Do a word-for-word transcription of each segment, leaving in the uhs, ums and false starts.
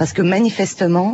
Parce que manifestement,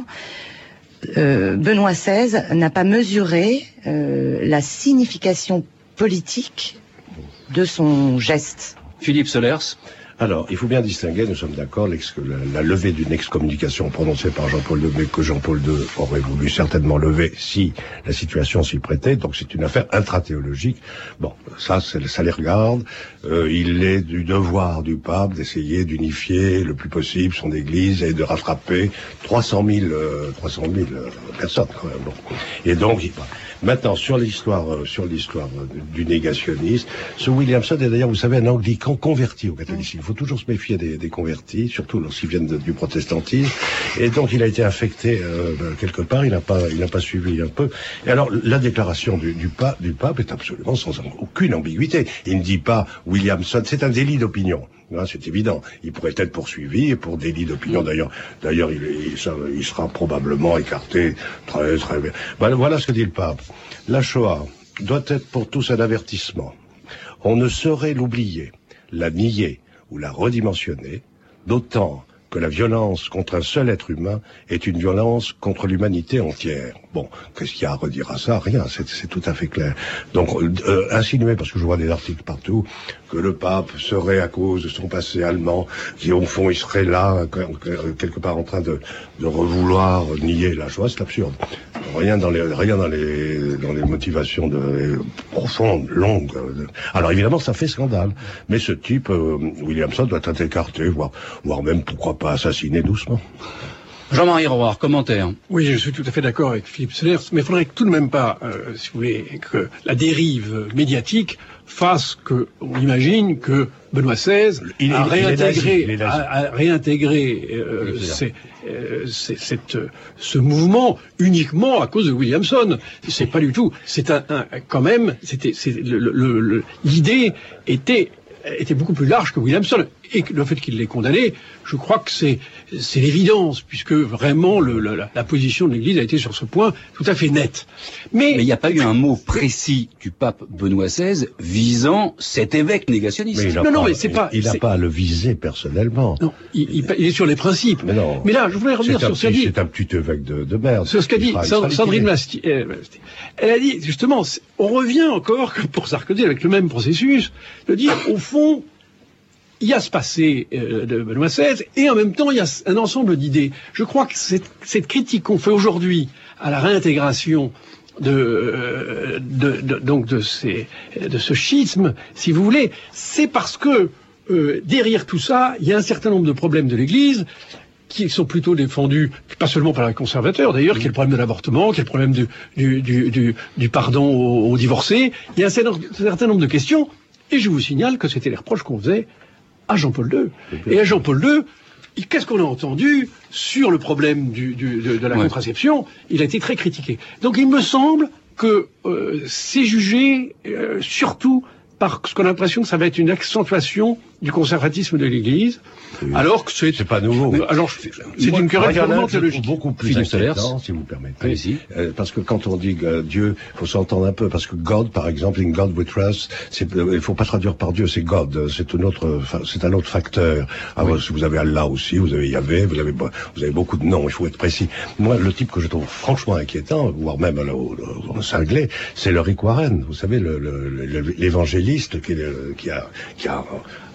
euh, Benoît seize n'a pas mesuré euh, la signification politique de son geste. Philippe Solers. Alors, il faut bien distinguer, nous sommes d'accord, la, la levée d'une excommunication prononcée par Jean-Paul deux, mais que Jean-Paul deux aurait voulu certainement lever si la situation s'y prêtait. Donc c'est une affaire intrathéologique. Bon, ça, ça les regarde. Euh, il est du devoir du pape d'essayer d'unifier le plus possible son Église et de rattraper trois cent mille euh, personnes quand même. Bon. Et donc, il... Maintenant, sur l'histoire, euh, sur l'histoire euh, du négationnisme, ce Williamson est d'ailleurs, vous savez, un anglican converti au catholicisme. Il faut toujours se méfier des, des convertis, surtout lorsqu'ils viennent de, du protestantisme. Et donc, il a été affecté euh, quelque part. Il n'a pas, il n'a pas suivi un peu. Et alors, la déclaration du, du, pape, du pape est absolument sans aucune ambiguïté. Il ne dit pas Williamson, c'est un délit d'opinion. Hein, c'est évident. Il pourrait être poursuivi pour délit d'opinion. D'ailleurs, d'ailleurs, il, il, il sera probablement écarté très, très bien. Ben, voilà ce que dit le pape. La Shoah doit être pour tous un avertissement. On ne saurait l'oublier, la nier ou la redimensionner, d'autant que la violence contre un seul être humain est une violence contre l'humanité entière. Bon, qu'est-ce qu'il y a à redire à ça? Rien, c'est, c'est tout à fait clair. Donc, euh, insinuer, parce que je vois des articles partout, que le pape serait à cause de son passé allemand, qui au fond il serait là, quelque part en train de, de revouloir nier la Shoah, c'est absurde. Rien dans les, rien dans les, dans les motivations de, profondes, longues. Alors évidemment, ça fait scandale. Mais ce type, euh, Williamson, doit être écarté, voire, voire même, pourquoi pas, assassiné doucement. Jean-Marie Roy, commentaire. Oui, je suis tout à fait d'accord avec Philippe Solers, mais il faudrait tout de même pas, euh, si vous voulez, que la dérive médiatique fasse que on imagine que Benoît seize il est, a réintégré, il est nazi, il est nazi. a, a réintégré euh, c'est, euh, c'est, cette, ce mouvement uniquement à cause de Williamson. C'est pas du tout. C'est un, un quand même. C'était, c'est, le, le, le, l'idée était était beaucoup plus large que Williamson. Et le fait qu'il l'ait condamné, je crois que c'est, c'est l'évidence, puisque vraiment le, la, la position de l'Église a été sur ce point tout à fait nette. Mais il n'y a pas eu un mot précis du pape Benoît seize visant cet évêque négationniste. Mais non, pas, non, mais c'est pas... Il n'a pas à le viser personnellement. Non, il, il, il est sur les principes. Mais, non, mais là, je voulais revenir sur ce qu'a dit... C'est un petit évêque de, de merde. Sur ce qu'a dit Sandrine Masti. Elle a dit, justement, on revient encore, pour Sarkozy, avec le même processus, de dire, au fond... Il y a ce passé euh, de Benoît seize, et en même temps, il y a un ensemble d'idées. Je crois que cette, cette critique qu'on fait aujourd'hui à la réintégration de, euh, de, de, donc de, ces, de ce schisme, si vous voulez, c'est parce que euh, derrière tout ça, il y a un certain nombre de problèmes de l'Église qui sont plutôt défendus, pas seulement par les conservateurs d'ailleurs, qui est le problème de l'avortement, qui est le problème du, du, du, du, du pardon aux, aux divorcés. Il y a un certain nombre de questions, et je vous signale que c'était les reproches qu'on faisait à Jean-Paul deux. Et à Jean-Paul deux, qu'est-ce qu'on a entendu sur le problème du, du, de, de la ouais. contraception? Il a été très critiqué. Donc il me semble que euh, c'est jugé euh, surtout par ce qu'on a l'impression que ça va être une accentuation du conservatisme de l'Église, oui. alors que c'est... C'est pas nouveau. Alors, c'est, c'est une querelle purement théologique. Beaucoup plus inquiétant, si vous permettez. Euh, parce que quand on dit euh, Dieu, il faut s'entendre un peu, parce que God, par exemple, in God we trust, c'est, euh, il faut pas traduire par Dieu, c'est God, c'est un autre, c'est un autre facteur. Alors, oui. Vous avez Allah aussi, vous avez Yahvé, vous avez, vous avez beaucoup de noms, il faut être précis. Moi, le type que je trouve franchement inquiétant, voire même au, au, au cinglé, c'est le Rick Warren. Vous savez, le, le, le, l'évangéliste qui, qui a, qui a,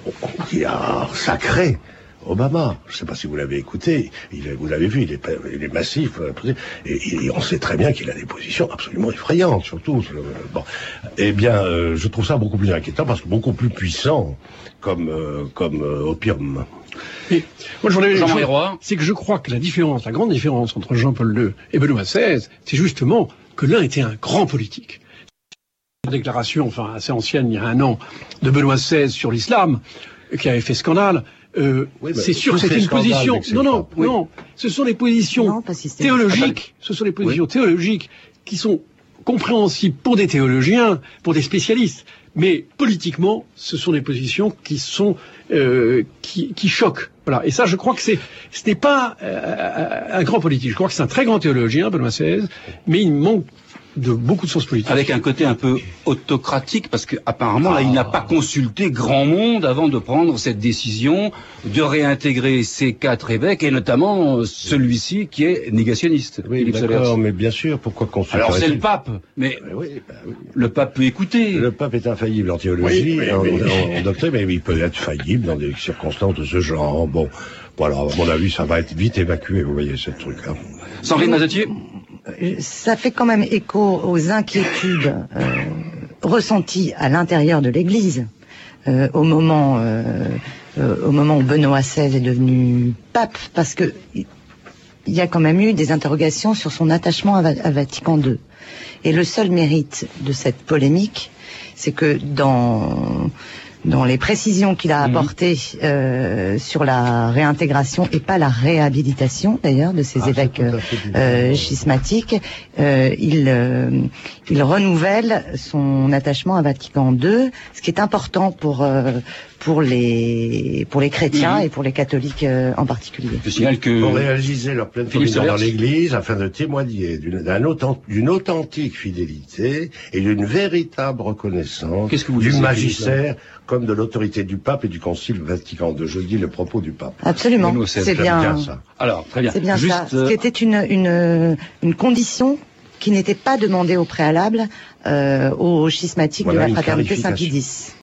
qui a sacré Obama. Je ne sais pas si vous l'avez écouté, il est, vous l'avez vu, il est, il est massif, et, et on sait très bien qu'il a des positions absolument effrayantes, surtout. Bon, eh bien, euh, je trouve ça beaucoup plus inquiétant parce que beaucoup plus puissant comme, euh, comme euh, opium. Et moi, je voulais Jean-Marie Roy, c'est que je crois que la différence, la grande différence entre Jean-Paul deux et Benoît seize, c'est justement que l'un était un grand politique. La déclaration, enfin assez ancienne, il y a un an, de Benoît seize sur l'islam, qui avait fait scandale. Euh, oui, c'est sûr que c'est une position. Non, non, oui. non. Ce sont les positions non, théologiques. Ce sont les positions oui. théologiques qui sont compréhensibles pour des théologiens, pour des spécialistes. Mais politiquement, ce sont des positions qui sont euh, qui, qui choquent. Voilà. Et ça, je crois que c'est ce n'est pas euh, un grand politique. Je crois que c'est un très grand théologien, Benoît seize, mais il manque de beaucoup de sens politique. Avec un côté un peu autocratique, parce que apparemment là, il n'a pas consulté grand monde avant de prendre cette décision de réintégrer ces quatre évêques, et notamment celui-ci qui est négationniste. Oui, Philippe d'accord, Solers. mais bien sûr, pourquoi consulter? Alors c'est le pape, mais Euh, oui, bah, oui. le pape peut écouter. Le pape est infaillible en théologie, Oui, oui, en, oui. en- en doctrine, mais il peut être faillible dans des circonstances de ce genre. Bon, voilà, à mon avis, ça va être vite évacué, vous voyez, ce truc-là. Sandrine Mazetier. Euh, Ça fait quand même écho aux inquiétudes euh, ressenties à l'intérieur de l'Église euh, au moment euh, euh, au moment où Benoît seize est devenu pape, parce que il y a quand même eu des interrogations sur son attachement à, Va- à Vatican deux. Et le seul mérite de cette polémique, c'est que dans dans les précisions qu'il a apportées euh, sur la réintégration et pas la réhabilitation d'ailleurs de ces Ah, c'est évêques tout à fait différent. euh, schismatiques, euh, il euh, il renouvelle son attachement à Vatican deux, ce qui est important pour euh, pour les pour les chrétiens Mhm. et pour les catholiques euh, en particulier. Je signale que Pour réaliser leur pleine Philippe communion dans Solers. l'Église, afin de témoigner d'une d'un authent- d'une authentique fidélité et d'une véritable reconnaissance Qu'est-ce que vous du disiez, magistère comme de l'autorité du pape et du Concile Vatican deux. Je dis le propos du pape. Absolument, Benoît seize, c'est J'aime bien, ça. alors très bien. c'est bien Juste, ça. Ce euh, qui était une une une condition qui n'était pas demandée au préalable euh, aux schismatiques Voilà de la une fraternité clarification. Saint-Pie X.